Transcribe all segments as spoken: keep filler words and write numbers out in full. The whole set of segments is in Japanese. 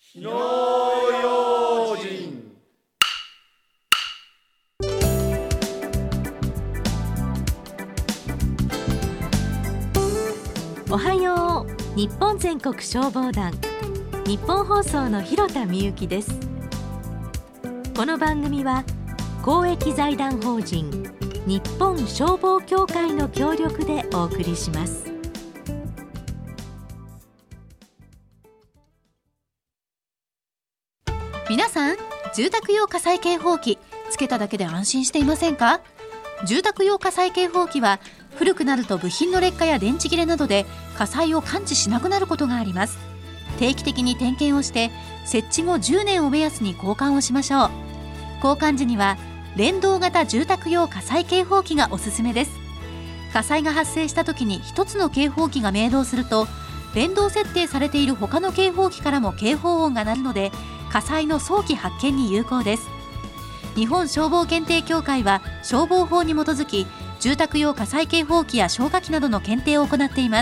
火の用心。 おはよう。日本全国消防団、日本放送の広田美由です。この番組は公益財団法人日本消防協会の協力でお送りします。 皆さん、住宅用火災警報器つけただけで安心していませんか？住宅用火災警報器は古くなると部品の劣化や電池切れなどで火災を感知しなくなることがあります。定期的に点検をして設置後じゅうねんを目安に交換をしましょう。交換時には連動型住宅用火災警報器がおすすめです。火災が発生した時に一つの警報器が鳴動すると連動設定されている他の警報器からも警報音が鳴るので火災の早期発見に有効です。日本消防検定協会は消防法に基づき住宅用火災警報器や消火器などの検定を行っています。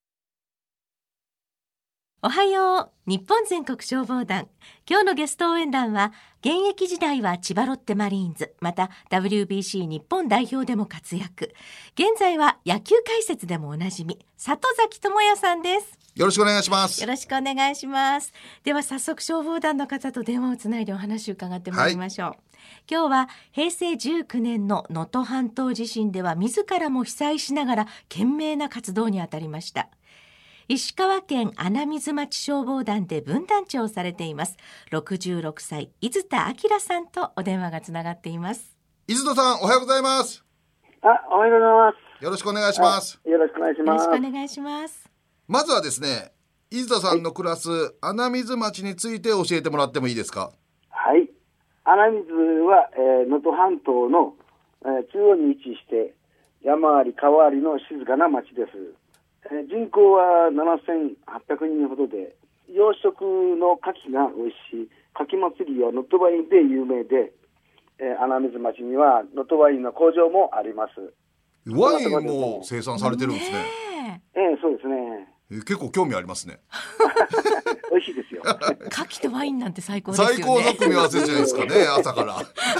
おはよう。日本全国消防団、今日のゲスト応援団は現役時代は千葉ロッテマリーンズ、また ダブリュービーシー 日本代表でも活躍、現在は野球解説でもおなじみ里崎智也さんです。 よろしくお願いします。 よろしくお願いします。では早速消防団の方と電話をつないでお話を伺ってまいりましょう、はい、今日はへいせいじゅうきゅうねんの能登半島地震では自らも被災しながら懸命な活動に当たりました。石川県穴水町消防団で分団長をされていますろくじゅうろくさい伊豆田明さんとお電話がつながっています。 伊豆田さん、おはようございます。 あ、おはようございます。 よろしくお願いします。 よろしくお願いします。 よろしくお願いします。 まずはですね、伊豆田さんの暮らす穴水町について教えてもらってもいいですか？ はい、穴水は能登、えー、半島の、えー、中央に位置して山あり川ありの静かな町です。えー、人口はななせんはっぴゃくにんほどで、養殖の牡蠣が美味しい牡蠣祭りは能登ワインで有名で、えー、穴水町には能登ワインの工場もあります。 ワインも生産されてるんですね。 えー、そうですね。 えー、結構興味ありますね。 美味しいですよ。 牡蠣とワインなんて最高ですよね。 最高の組み合わせじゃないですかね。朝から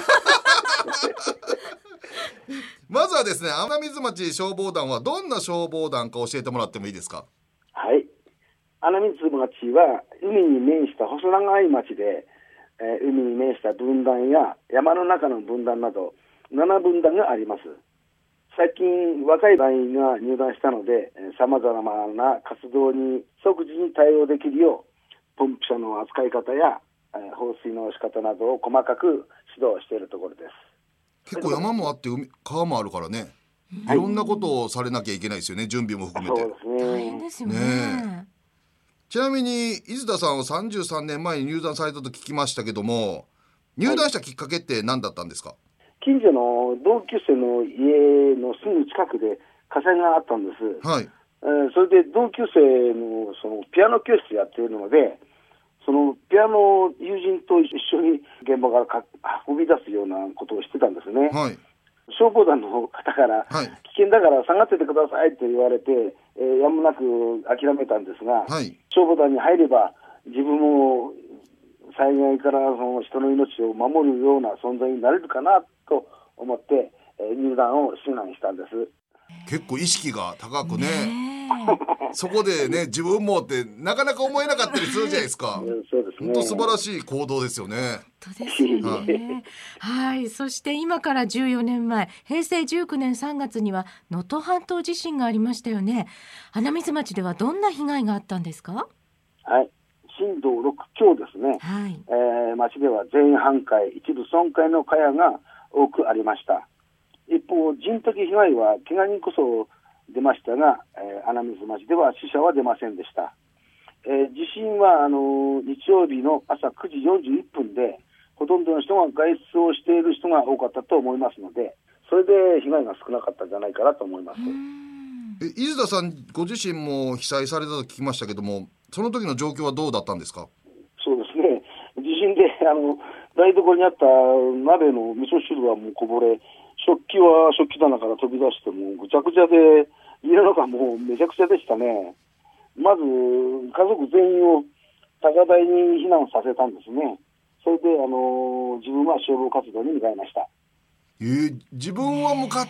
まずはですね、穴水町消防団はどんな消防団か教えてもらってもいいですか？ はい、穴水町は海に面した細長い町で、えー、海に面した分団や山の中の分団などなな分団があります。最近若い団員が入団したので、さまざまな活動に即時に対応できるようポンプ車の扱い方や、えー、放水の仕方などを細かく指導しているところです。 結構山もあって海川もあるからね、いろんなことをされなきゃいけないですよね、準備も含めて。 そうですね、 大変ですよ ね, ね。ちなみに伊豆田さんはさんじゅうさんねんまえに入団されたと聞きましたけども、入団したきっかけって何だったんですか？はい、 近所の同級生の家のすぐ近くで火災があったんです。 はい、 えー、それで同級生のそのピアノ教室やっているので、そのピアノ友人と一緒に現場から運び出すようなことをしてたんですね。 はい、 消防団の方から、はい、危険だから下がっててくださいと言われて、えー、やむなく諦めたんですが、はい、消防団に入れば自分も災害からその人の命を守るような存在になれるかなと思って、えー、入団を志願したんです。 結構意識が高くねそこでね、自分もってなかなか思えなかったりするじゃないですか。 そうですね、 本当素晴らしい行動ですよね。 本当ですよねはい、そして今からじゅうよねんまえ、へいせいじゅうきゅうねんさんがつには能登半島地震がありましたよね。穴水町ではどんな被害があったんですか？ はい、震度ろく強ですね。はい、えー、町では全半壊、一部損壊の茅が多くありました。一方、人的被害は怪我人こそ出ましたが、えー、穴水町では死者は出ませんでした。えー、地震はあの日曜日の朝くじよんじゅういっぷんでほとんどの人が外出をしている人が多かったと思いますので、それで被害が少なかったんじゃないかなと思います。 え、伊豆田さんご自身も被災されたと聞きましたけども、その時の状況はどうだったんですか？ そうですね、地震であの台所にあった鍋の味噌汁はもうこぼれ、食器は食器棚から飛び出してもうぐちゃぐちゃで、家の中もうめちゃくちゃでしたね。まず家族全員を高台に避難させたんですね。それで、あのー、自分は消防活動に向かいました。 えー、自分は向かって、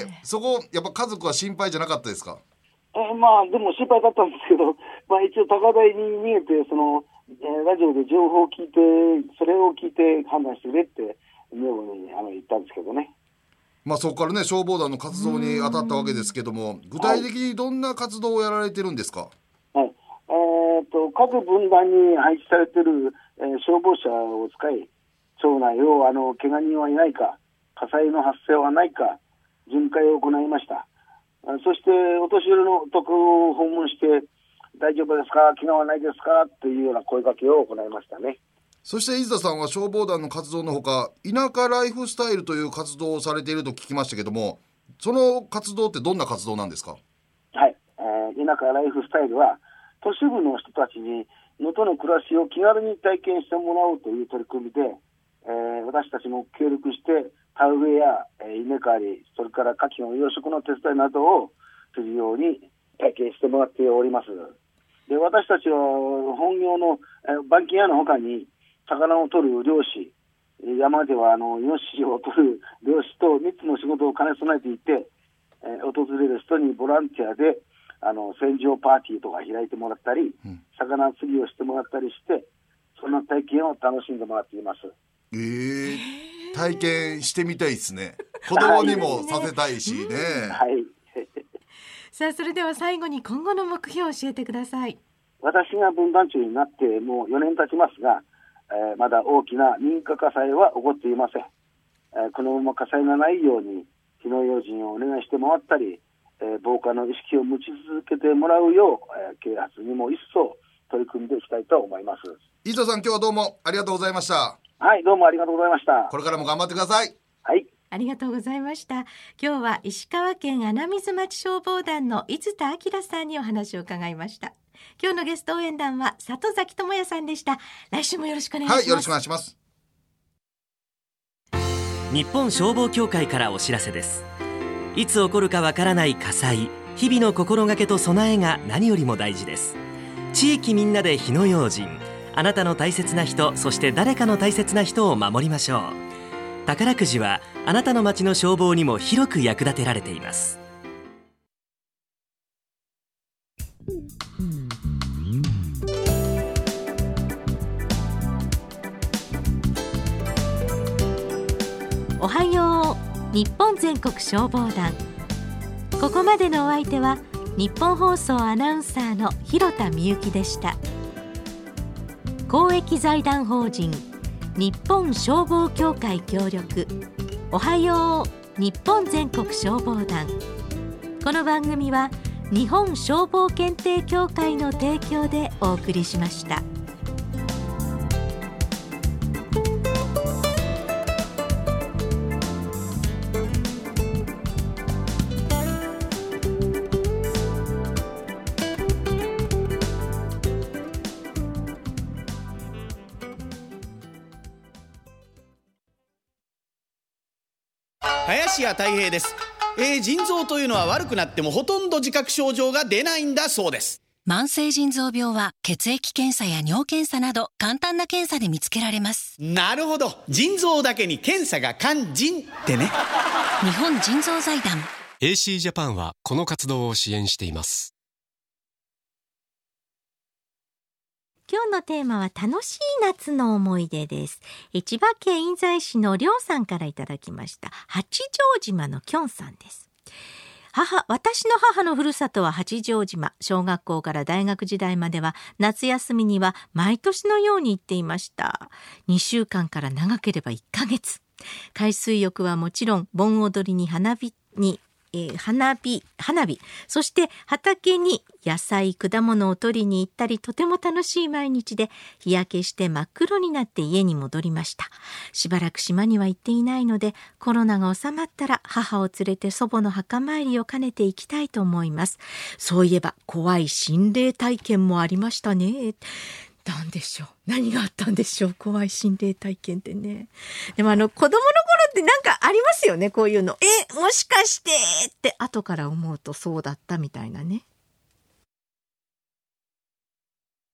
そこやっぱ家族は心配じゃなかったですか？ えー、まあでも心配だったんですけど、まあ、一応高台に逃げてその、えー、ラジオで情報を聞いて、それを聞いて判断してくれって女房にあの言ったんですけどね。 まあ、そこからね消防団の活動に当たったわけですけども、具体的にどんな活動をやられてるんですか？ はい、えー、と各分団に配置されている、えー、消防車を使い、町内をあの怪我人はいないか、火災の発生はないか巡回を行いました。そしてお年寄りのところを訪問して、大丈夫ですか、怪我はないですかっていうような声掛けを行いましたね。 そして伊豆田さんは消防団の活動のほか、田舎ライフスタイルという活動をされていると聞きましたけども、その活動ってどんな活動なんですか？ はい、えー、田舎ライフスタイルは都市部の人たちに能登の暮らしを気軽に体験してもらおうという取り組みで、えー、私たちも協力して田植えや、えー、稲刈り、それから牡蠣の養殖の手伝いなどをするように体験してもらっております。で、私たちは本業の、えー、板金屋のほかに魚を取る漁師、山ではあのイノシシを取る漁師とみっつの仕事を兼ね備えていて、えー、訪れる人にボランティアであの船上パーティーとか開いてもらったり、うん、魚釣りをしてもらったりして、そんな体験を楽しんでもらっています。 えー、体験してみたいですね。子供にもさせたいしね。 はい。 さあ、それでは最後に今後の目標を教えてください。 私が分団長になってもうよねん経ちますが、えー、まだ大きな民家火災は起こっていません。えー、このまま火災がないように火の用心をお願いして回ったり、えー、防火の意識を持ち続けてもらうよう、えー、啓発にも一層取り組んでいきたいと思います。 伊藤さん、今日はどうもありがとうございました。 はい、どうもありがとうございました。 これからも頑張ってください。 はい、 ありがとうございました。今日は石川県穴水町消防団の伊豆田明さんにお話を伺いました。今日のゲスト応援団は里崎智也さんでした。来週もよろしくお願いします。 はい、よろしくお願いします。 日本消防協会からお知らせです。いつ起こるかわからない火災、日々の心がけと備えが何よりも大事です。地域みんなで火の用心、あなたの大切な人、そして誰かの大切な人を守りましょう。宝くじはあなたの町の消防にも広く役立てられています。 おはよう日本全国消防団。ここまでのお相手は日本放送アナウンサーの広田みゆきでした。公益財団法人日本消防協会協力、おはよう日本全国消防団。この番組は日本消防検定協会の提供でお送りしました。 林家たい平です。えー、腎臓というのは悪くなってもほとんど自覚症状が出ないんだそうです。 慢性腎臓病は血液検査や尿検査など簡単な検査で見つけられます。 なるほど、腎臓だけに検査が肝腎ってね。 日本腎臓財団エーシー ジャパンはこの活動を支援しています。 今日のテーマは楽しい夏の思い出です。千葉県印西市のりょうさんからいただきました。八丈島のきょんさんです。母、私の母のふるさとは八丈島。小学校から大学時代までは夏休みには毎年のように行っていました。にしゅうかんから長ければいっかげつ。海水浴はもちろん、盆踊りに花火にえー、花火、花火、そして畑に野菜、果物を取りに行ったり、とても楽しい毎日で、日焼けして真っ黒になって家に戻りました。しばらく島には行っていないので、コロナが収まったら母を連れて祖母の墓参りを兼ねて行きたいと思います。そういえば怖い心霊体験もありましたね。なんでしょう、何があったんでしょう、怖い心霊体験ってね。でもあの子供の頃ってなんかありますよね、こういうの。え、もしかしてって後から思うとそうだったみたいなね。